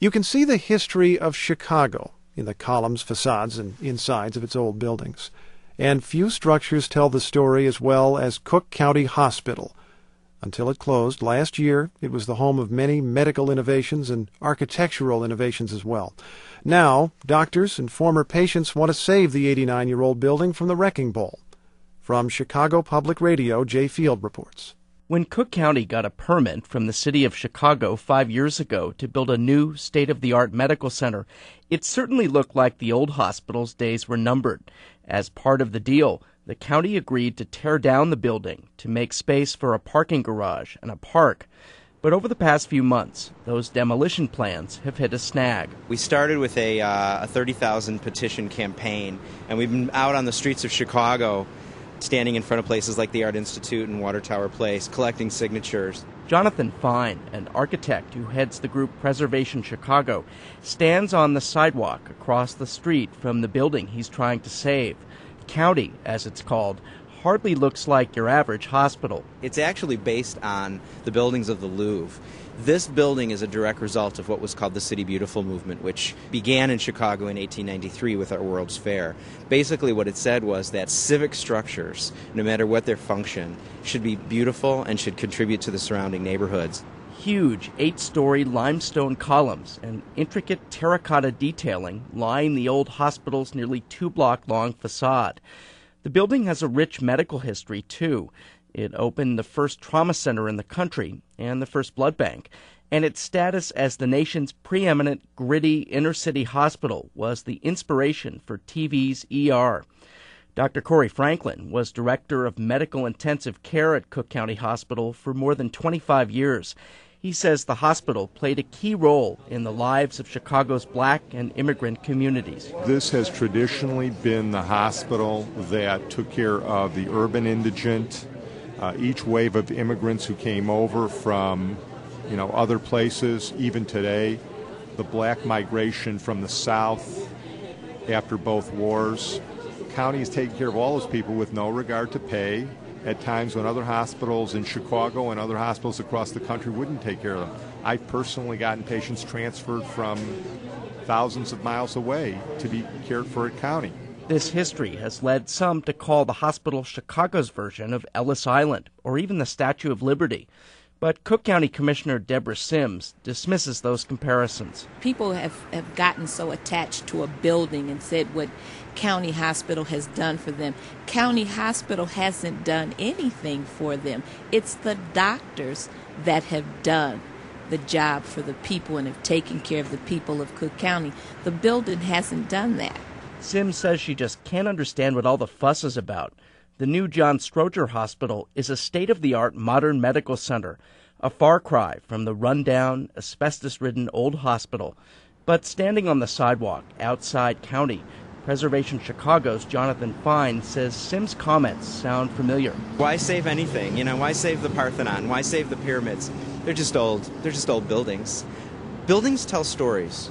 You can see the history of Chicago in the columns, facades, and insides of its old buildings. And few structures tell the story as well as Cook County Hospital. Until it closed last year, it was the home of many medical innovations and architectural innovations as well. Now, doctors and former patients want to save the 89-year-old building from the wrecking ball. From Chicago Public Radio, Jay Field reports. When Cook County got a permit from the city of Chicago 5 years ago to build a new state-of-the-art medical center, it certainly looked like the old hospital's days were numbered. As part of the deal, the county agreed to tear down the building to make space for a parking garage and a park. But over the past few months, those demolition plans have hit a snag. We started with a 30,000 petition campaign, and we've been out on the streets of Chicago standing in front of places like the Art Institute and Water Tower Place, collecting signatures. Jonathan Fine, an architect who heads the group Preservation Chicago, stands on the sidewalk across the street from the building he's trying to save. County, as it's called, hardly looks like your average hospital. It's actually based on the buildings of the Louvre. This building is a direct result of what was called the City Beautiful movement, which began in Chicago in 1893 with our World's Fair. Basically what it said was that civic structures, no matter what their function, should be beautiful and should contribute to the surrounding neighborhoods. Huge 8-story limestone columns and intricate terracotta detailing line the old hospital's nearly 2-block-long facade. The building has a rich medical history, too. It opened the first trauma center in the country and the first blood bank, and its status as the nation's preeminent gritty inner-city hospital was the inspiration for TV's ER. Dr. Corey Franklin was director of medical intensive care at Cook County Hospital for more than 25 years. He says the hospital played a key role in the lives of Chicago's black and immigrant communities. This has traditionally been the hospital that took care of the urban indigent, each wave of immigrants who came over from, other places, even today, the black migration from the South after both wars. The county has taken care of all those people with no regard to pay, at times when other hospitals in Chicago and other hospitals across the country wouldn't take care of them. I've personally gotten patients transferred from thousands of miles away to be cared for at county. This history has led some to call the hospital Chicago's version of Ellis Island or even the Statue of Liberty. But Cook County Commissioner Deborah Sims dismisses those comparisons. People have gotten so attached to a building and said what County Hospital has done for them. County Hospital hasn't done anything for them. It's the doctors that have done the job for the people and have taken care of the people of Cook County. The building hasn't done that. Sims says she just can't understand what all the fuss is about. The new John Stroger Hospital is a state-of-the-art modern medical center, a far cry from the rundown, asbestos-ridden old hospital. But standing on the sidewalk outside County, Preservation Chicago's Jonathan Fine says Sims' comments sound familiar. Why save anything? Why save the Parthenon? Why save the pyramids? They're just old. They're just old buildings. Buildings tell stories.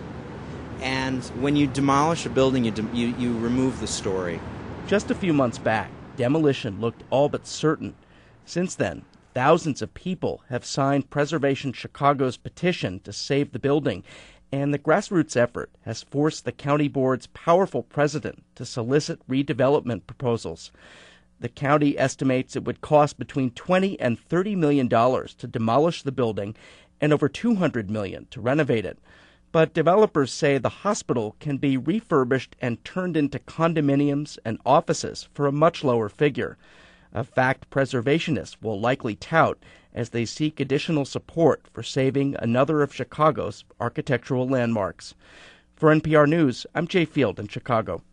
And when you demolish a building, you remove the story. Just a few months back, demolition looked all but certain. Since then, thousands of people have signed Preservation Chicago's petition to save the building, and the grassroots effort has forced the county board's powerful president to solicit redevelopment proposals. The county estimates it would cost between $20 and $30 million to demolish the building and over $200 million to renovate it. But developers say the hospital can be refurbished and turned into condominiums and offices for a much lower figure, a fact preservationists will likely tout as they seek additional support for saving another of Chicago's architectural landmarks. For NPR News, I'm Jay Field in Chicago.